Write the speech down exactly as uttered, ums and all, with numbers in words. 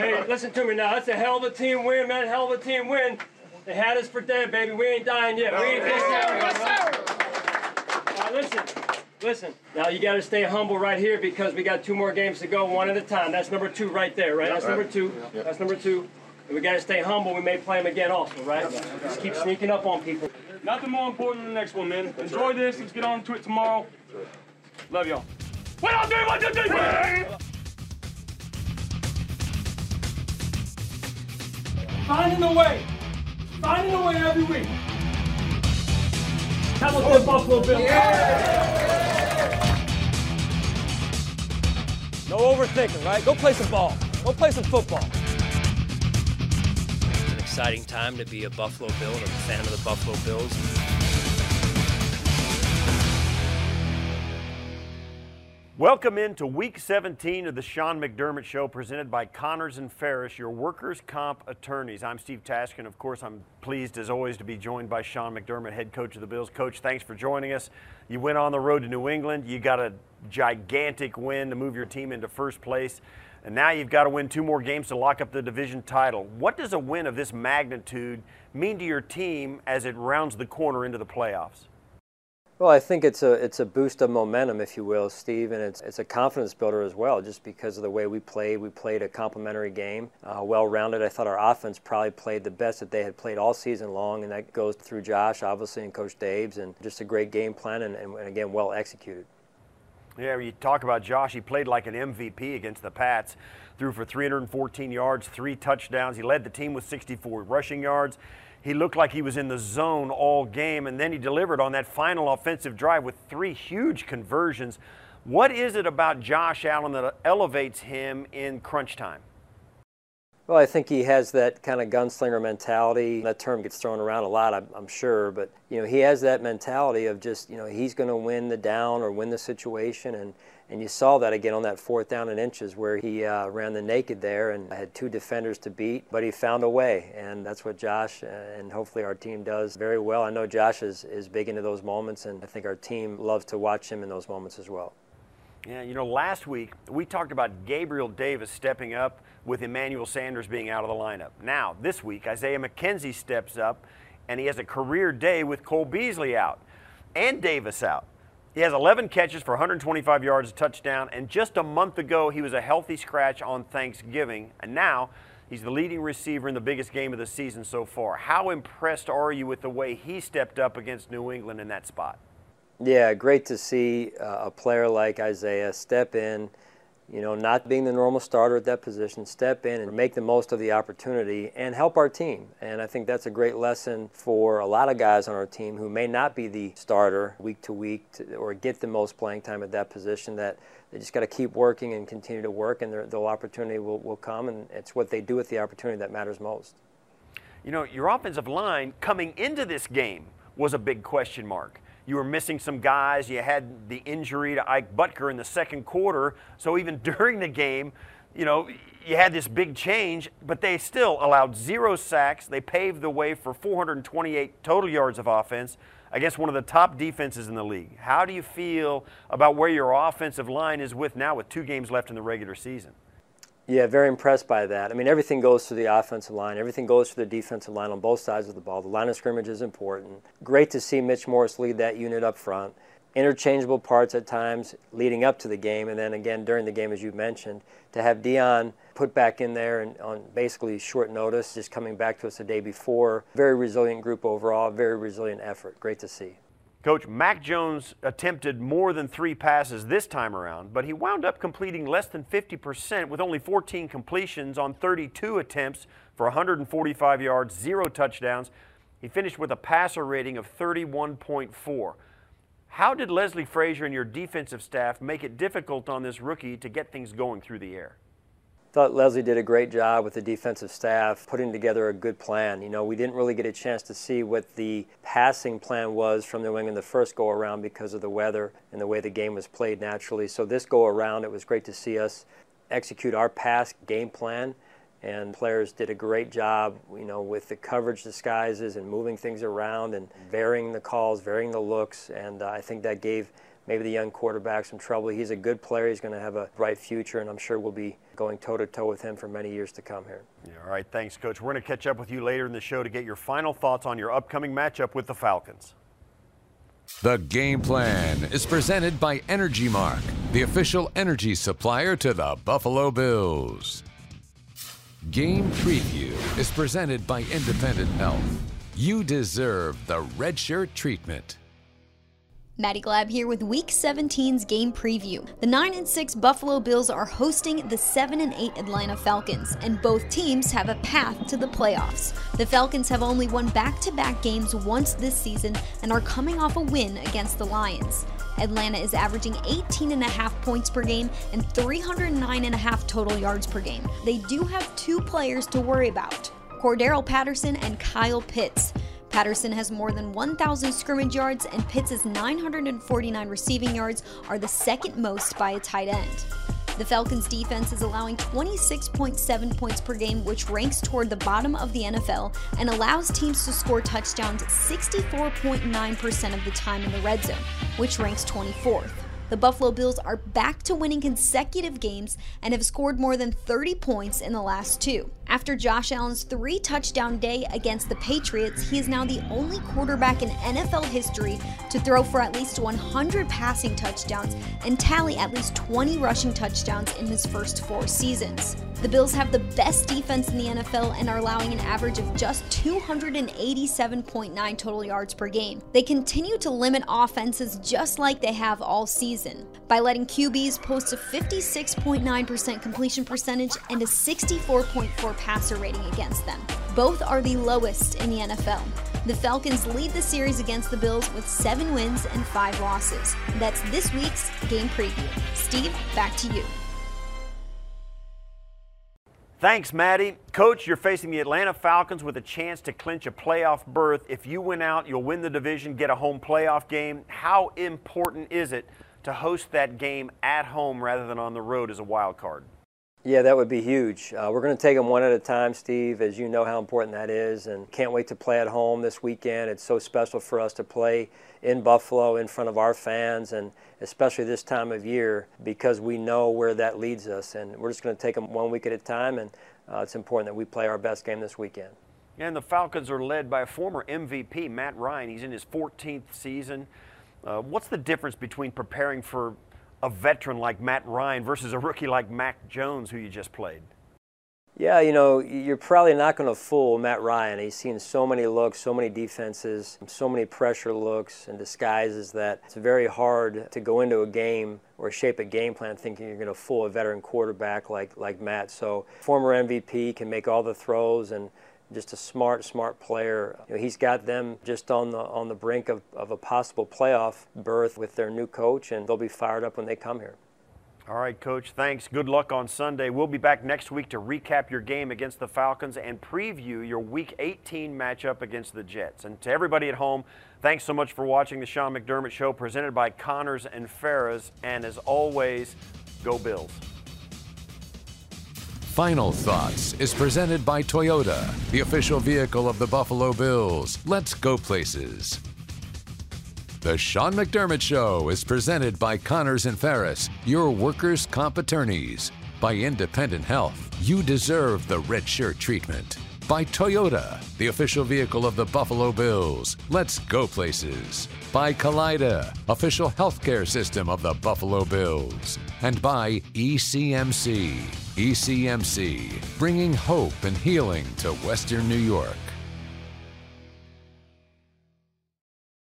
Hey, listen to me now. That's a hell of a team win, man. Hell of a team win. They had us for dead, baby. We ain't dying yet. We ain't just dying. Now, listen. Listen. Now, you got to stay humble right here because we got two more games to go, one at a time. That's number two right there, right? That's number two. That's number two. And we got to stay humble. We may play them again also, right? Just keep sneaking up on people. Nothing more important than the next one, man. Enjoy this. Let's get on to it tomorrow. Love y'all. One, two, three, one, two, three, three. Finding a way. Finding a way every week. How about that Buffalo Bills? Yeah. No overthinking, right? Go play some ball. Go play some football. It's an exciting time to be a Buffalo Bill and a fan of the Buffalo Bills. Welcome into Week seventeen of the Sean McDermott Show, presented by Connors and Ferris, your workers' comp attorneys. I'm Steve Tashkin. Of course, I'm pleased, as always, to be joined by Sean McDermott, head coach of the Bills. Coach, thanks for joining us. You went on the road to New England. You got a gigantic win to move your team into first place. And now you've got to win two more games to lock up the division title. What does a win of this magnitude mean to your team as it rounds the corner into the playoffs? Well, I think it's a it's a boost of momentum, if you will, Steve, and it's it's a confidence builder as well, just because of the way we played. We played a complementary game, uh, well-rounded. I thought our offense probably played the best that they had played all season long, and that goes through Josh, obviously, and Coach Daves, and just a great game plan, and, and, and again, well executed. Yeah, you talk about Josh. He played like an M V P against the Pats. Threw for three hundred fourteen yards, three touchdowns. He led the team with sixty-four rushing yards. He looked like he was in the zone all game, and then he delivered on that final offensive drive with three huge conversions. What is it about Josh Allen that elevates him in crunch time? Well, I think he has that kind of gunslinger mentality. That term gets thrown around a lot, I'm, I'm sure, but you know, he has that mentality of just, you know, he's going to win the down or win the situation, and and you saw that again on that fourth down and inches where he uh, ran the naked there and had two defenders to beat, but he found a way, and that's what Josh and hopefully our team does very well. I know Josh is, is big into those moments, and I think our team loves to watch him in those moments as well. Yeah, you know, last week we talked about Gabriel Davis stepping up with Emmanuel Sanders being out of the lineup. Now, this week, Isaiah McKenzie steps up, and he has a career day with Cole Beasley out and Davis out. He has eleven catches for one hundred twenty-five yards, a touchdown, and just a month ago he was a healthy scratch on Thanksgiving, and now he's the leading receiver in the biggest game of the season so far. How impressed are you with the way he stepped up against New England in that spot? Yeah, great to see uh, a player like Isaiah step in, you know, not being the normal starter at that position, step in and make the most of the opportunity and help our team. And I think that's a great lesson for a lot of guys on our team who may not be the starter week to week to, or get the most playing time at that position, that they just got to keep working and continue to work, and their, their opportunity will, will come, and it's what they do with the opportunity that matters most. You know, your offensive line coming into this game was a big question mark. You were missing some guys. You had the injury to Ike Butker in the second quarter. So even during the game, you know, you had this big change, but they still allowed zero sacks. They paved the way for four hundred twenty-eight total yards of offense against one of the top defenses in the league. How do you feel about where your offensive line is with now with two games left in the regular season? Yeah, very impressed by that. I mean, everything goes through the offensive line. Everything goes through the defensive line on both sides of the ball. The line of scrimmage is important. Great to see Mitch Morse lead that unit up front. Interchangeable parts at times leading up to the game, and then again during the game, as you mentioned, to have Dion put back in there and on basically short notice, just coming back to us the day before. Very resilient group overall, very resilient effort. Great to see. Coach, Mac Jones attempted more than three passes this time around, but he wound up completing less than fifty percent with only fourteen completions on thirty-two attempts for one hundred forty-five yards, zero touchdowns. He finished with a passer rating of thirty-one point four. How did Leslie Frazier and your defensive staff make it difficult on this rookie to get things going through the air? Thought Leslie did a great job with the defensive staff putting together a good plan. You know, we didn't really get a chance to see what the passing plan was from New England the first go around because of the weather and the way the game was played naturally. So this go around, it was great to see us execute our pass game plan, and players did a great job, you know, with the coverage disguises and moving things around and varying the calls, varying the looks, and uh, I think that gave maybe the young quarterback some trouble. He's a good player. He's going to have a bright future, and I'm sure we'll be going toe-to-toe with him for many years to come here. Yeah, all right, thanks, Coach. We're going to catch up with you later in the show to get your final thoughts on your upcoming matchup with the Falcons. The Game Plan is presented by Energy Mark, the official energy supplier to the Buffalo Bills. Game Preview is presented by Independent Health. You deserve the red shirt treatment. Maddie Glab here with Week seventeen's game preview. The nine and six Buffalo Bills are hosting the seven and eight Atlanta Falcons, and both teams have a path to the playoffs. The Falcons have only won back-to-back games once this season and are coming off a win against the Lions. Atlanta is averaging eighteen and a half points per game and three hundred nine and a half total yards per game. They do have two players to worry about, Cordarrelle Patterson and Kyle Pitts. Patterson has more than one thousand scrimmage yards, and Pitts' nine hundred forty-nine receiving yards are the second most by a tight end. The Falcons' defense is allowing twenty-six point seven points per game, which ranks toward the bottom of the N F L, and allows teams to score touchdowns sixty-four point nine percent of the time in the red zone, which ranks twenty-fourth. The Buffalo Bills are back to winning consecutive games and have scored more than thirty points in the last two. After Josh Allen's three-touchdown day against the Patriots, he is now the only quarterback in N F L history to throw for at least one hundred passing touchdowns and tally at least twenty rushing touchdowns in his first four seasons. The Bills have the best defense in the N F L and are allowing an average of just two hundred eighty-seven point nine total yards per game. They continue to limit offenses just like they have all season, by letting Q Bs post a fifty-six point nine percent completion percentage and a sixty-four point four passer rating against them. Both are the lowest in the N F L. The Falcons lead the series against the Bills with seven wins and five losses. That's this week's game preview. Steve, back to you. Thanks, Maddie. Coach, you're facing the Atlanta Falcons with a chance to clinch a playoff berth. If you win out, you'll win the division, get a home playoff game. How important is it to host that game at home rather than on the road as a wild card? Yeah, that would be huge. Uh, we're going to take them one at a time, Steve, as you know how important that is, and can't wait to play at home this weekend. It's so special for us to play in Buffalo in front of our fans, and especially this time of year, because we know where that leads us, and we're just going to take them one week at a time, and uh, it's important that we play our best game this weekend. And the Falcons are led by a former M V P, Matt Ryan. He's in his fourteenth season. Uh, what's the difference between preparing for a veteran like Matt Ryan versus a rookie like Mac Jones, who you just played? Yeah, you know, you're probably not going to fool Matt Ryan. He's seen so many looks, so many defenses, so many pressure looks and disguises that it's very hard to go into a game or shape a game plan thinking you're going to fool a veteran quarterback like, like Matt. So former M V P, can make all the throws, and just a smart, smart player. You know, he's got them just on the on the brink of, of a possible playoff berth with their new coach, and they'll be fired up when they come here. All right, Coach, thanks. Good luck on Sunday. We'll be back next week to recap your game against the Falcons and preview your Week eighteen matchup against the Jets. And to everybody at home, thanks so much for watching the Sean McDermott Show, presented by Connors and Ferris. And as always, go Bills. Final Thoughts is presented by Toyota, the official vehicle of the Buffalo Bills. Let's go places. The Sean McDermott Show is presented by Connors and Ferris, your workers' comp attorneys. By Independent Health, you deserve the red shirt treatment. By Toyota, the official vehicle of the Buffalo Bills. Let's go places. By Kaleida, official healthcare system of the Buffalo Bills. And by E C M C. E C M C, bringing hope and healing to Western New York.